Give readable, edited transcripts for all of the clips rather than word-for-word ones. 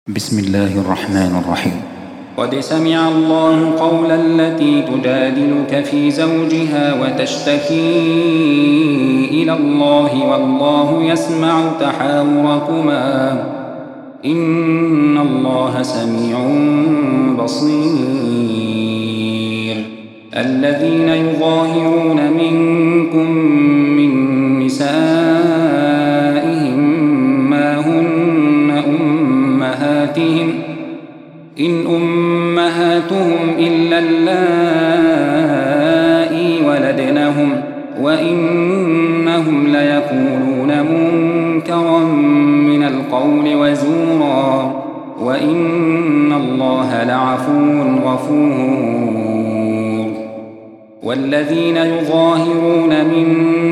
بسم الله الرحمن الرحيم. قد سمع الله قول التي تجادلك في زوجها وتشتكي إلى الله والله يسمع تحاوركما إن الله سميع بصير. الذين يظاهرون منكم من نسائهم ما هن أمهاتهم إن أمهاتهم إلا اللائي ولدنهم وإنهم ليقولون منكرا من القول وزورا وإن الله لعفو غفور. والذين يظاهرون من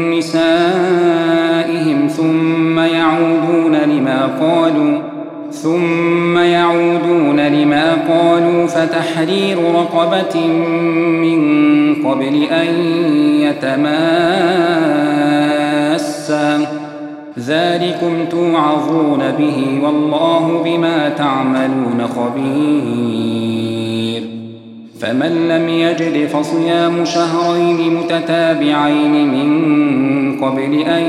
نسائهم ثم يعودون لما قالوا فتحرير رقبة من قبل أن يتماسا ذلكم توعظون به والله بما تعملون خبير. فمن لم يجد فصيام شهرين متتابعين من قبل أن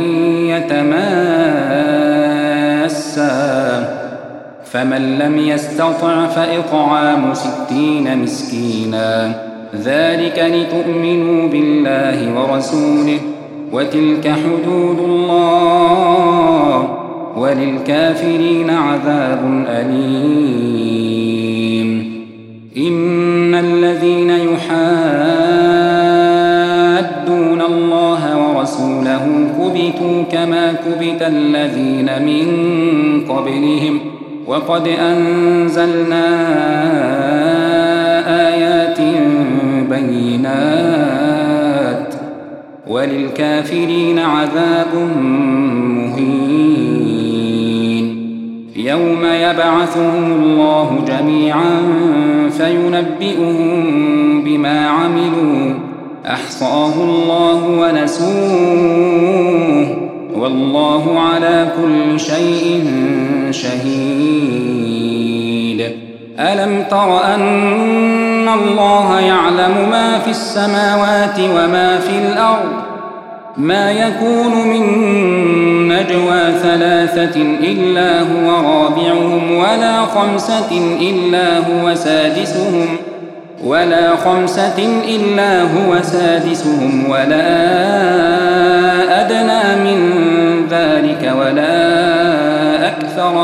يتماسا فمن لم يستطع فإطعام 60 مسكينا ذلك لتؤمنوا بالله ورسوله وتلك حدود الله وللكافرين عذاب أليم. إن الذين يحادون الله ورسوله كبتوا كما كبت الذين من قبلهم وقد أنزلنا آيات بينات وللكافرين عذاب مهين. يوم يبعثهم الله جميعا فينبئهم بما عملوا أحصاه الله ونسوه والله على كل شيء شهيد. ألم تر أن الله يعلم ما في السماوات وما في الأرض ما يكون من نجوى 3 إلا هو رابعهم ولا 5 إلا هو سادسهم ولا أدنى من ذلك ولا أكثر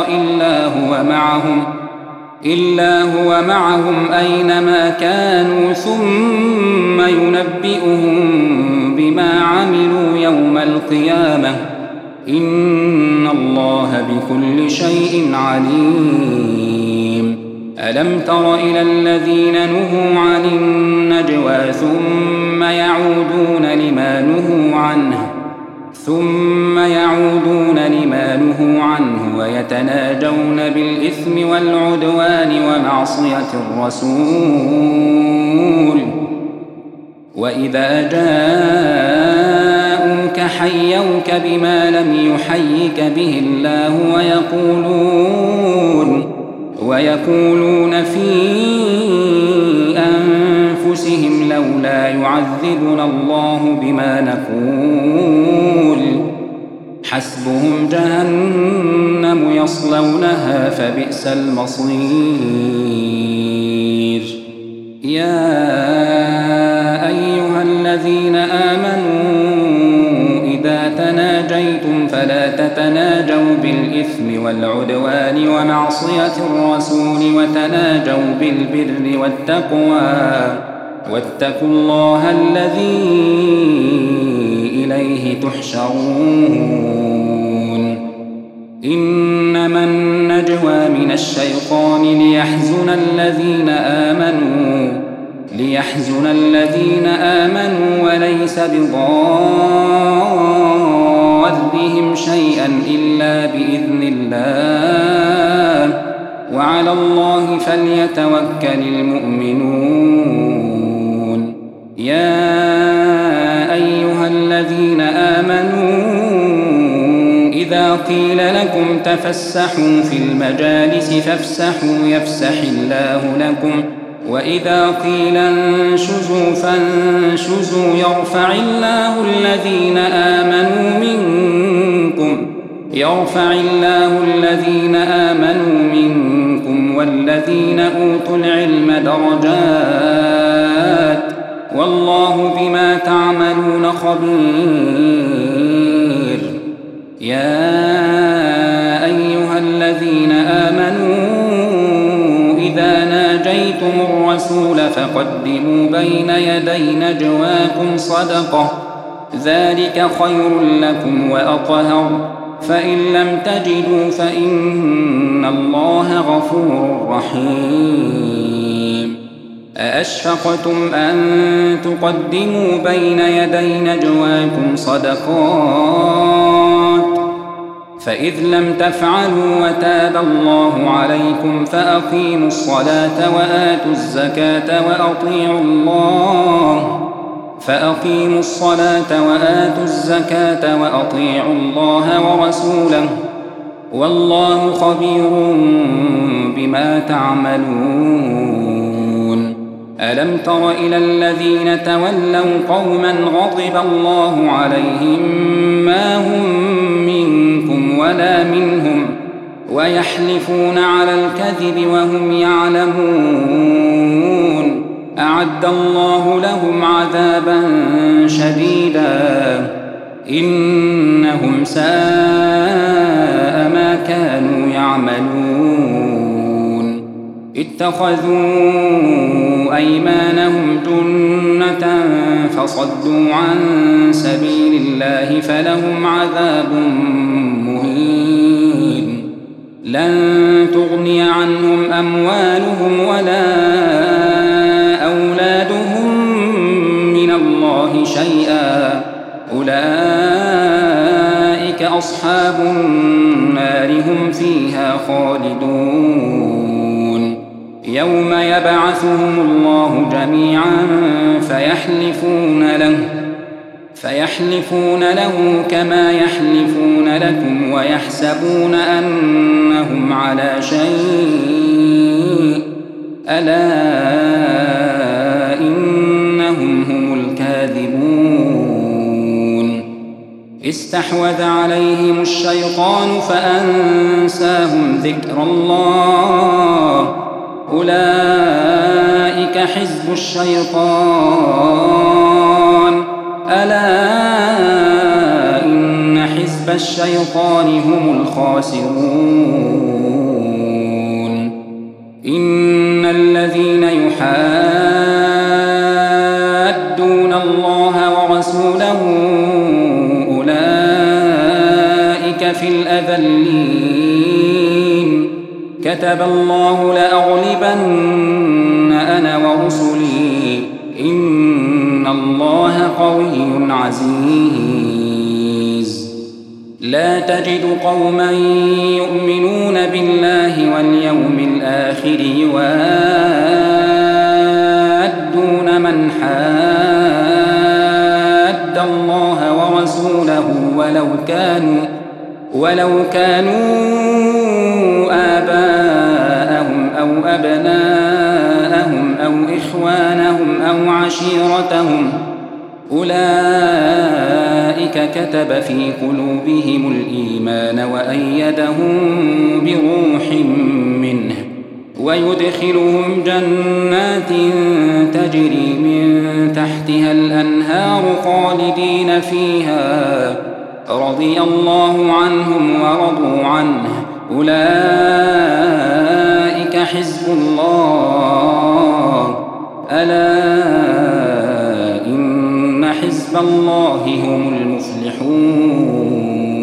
إلا هو معهم أينما كانوا ثم ينبئهم بما عملوا يوم القيامة إن الله بكل شيء عليم. ألم تر إلى الذين نهوا عن النجوى ثم يعودون لما نهوا عنه ويتناجون بالإثم والعدوان ومعصية الرسول وإذا جاءوك حيوك بما لم يحيك به الله ويقولون في أنفسهم لولا يعذبنا الله بما نقول حسبهم جهنم يصلونها فبئس المصير. يا أيها الذين آمنوا إذا تناجيتم فلا تتناجوا بالإثم والعدوان ومعصية الرسول وتناجوا بالبر والتقوى واتقوا الله الذي إليه تحشرون. إنما النجوى من الشيطان ليحزن الذين آمنوا وليس بضارهم شيئا إلا بإذن الله وعلى الله فليتوكل المؤمنون. يا أيها الذين آمنوا إذا قيل لكم تفسحوا في المجالس فافسحوا يفسح الله لكم وإذا قيل انشزوا فانشزوا يرفع الله الذين آمنوا منكم والذين أوتوا العلم درجات والله بما تعملون خبير. يا أيها الذين آمنوا إذا ناجيتم الرسول فقدموا بين يدي نجواكم صدقة ذلك خير لكم وأطهر فإن لم تجدوا فإن الله غفور رحيم. أأشفقتم أن تقدموا بين يدي نجواكم صدقات فإذ لم تفعلوا وتاب الله عليكم فأقيموا الصلاة وآتوا الزكاة وأطيعوا الله ورسوله والله خبير بما تعملون. ألم تر إلى الذين تولوا قوما غضب الله عليهم ما هم منكم ولا منهم ويحلفون على الكذب وهم يعلمون أعد الله لهم عذابا شديدا إنهم ساء ما كانوا يعملون. اتخذوا أيمانهم جنة فصدوا عن سبيل الله فلهم عذاب مهين. لن تغني عنهم أموالهم ولا أولادهم من الله شيئا أولئك أصحاب النار هم فيها خالدون. يوم يبعثهم الله جميعا فيحلفون له كما يحلفون لكم ويحسبون أنهم على شيء ألا إنهم هم الكاذبون. استحوذ عليهم الشيطان فأنساهم ذكر الله أولئك حزب الشيطان ألا إن حزب الشيطان هم الخاسرون. إن الذين يحادون الله ورسوله أولئك في الأذلين. كتب الله لأغلبن أنا ورسلي إن الله قوي عزيز. لا تجد قوما يؤمنون بالله واليوم الآخر يوادون من حاد الله ورسوله ولو كانوا آباءهم أو أبناءهم أو إخوانهم أو عشيرتهم أولئك كتب في قلوبهم الإيمان وأيدهم بروح منه ويدخلهم جنات تجري من تحتها الأنهار خالدين فيها رضي الله عنهم ورضوا عنه أولئك حزب الله ألا إن حزب الله هم المفلحون.